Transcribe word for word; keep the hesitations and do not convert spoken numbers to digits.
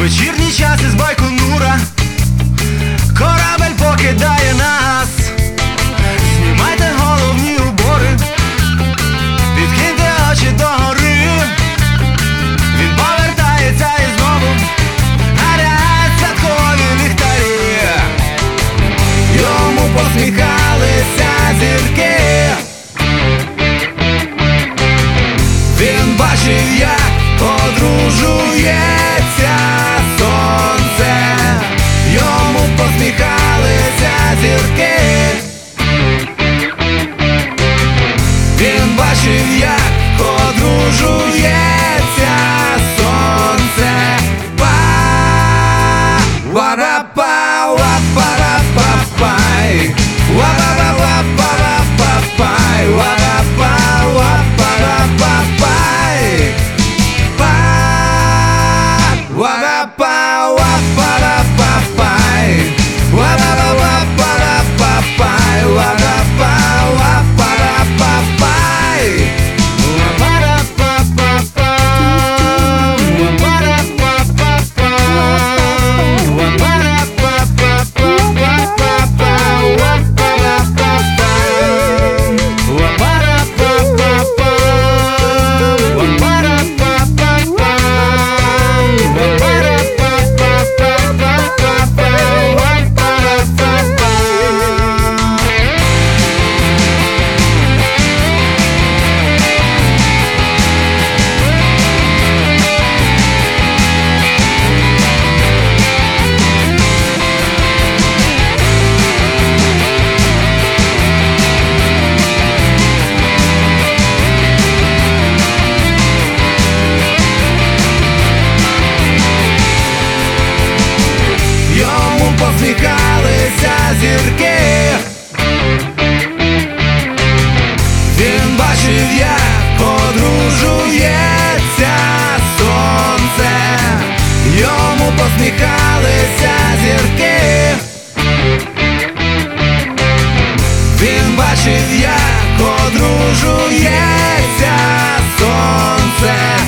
Вечірній час із Байконура, корабель покидає нас. Знімайте головні убори, підкиньте очі догори. Він повертається і знову гарять святкові ліхтарі. Йому посміхалися зірки. Він бачив, як одружується сонце. Йому посміхалися зірки. Він бачив, як одружується сонце. Ва-ва-па-ва-па-ра-па-пай, ва-ва-ва-ва-па-ра-па-пай, ва-ва-па-ва-па-ра-па-пай, ва-ва-па-ва-па-ра-па-пай, ва-ва-ва-ва-па-ра-па-пай, ва-ва-па-ва-па-ра-па-пай. Посміхалися зірки. Він бачив, як одружується сонце. Йому посміхалися зірки. Він бачив, як одружується сонце.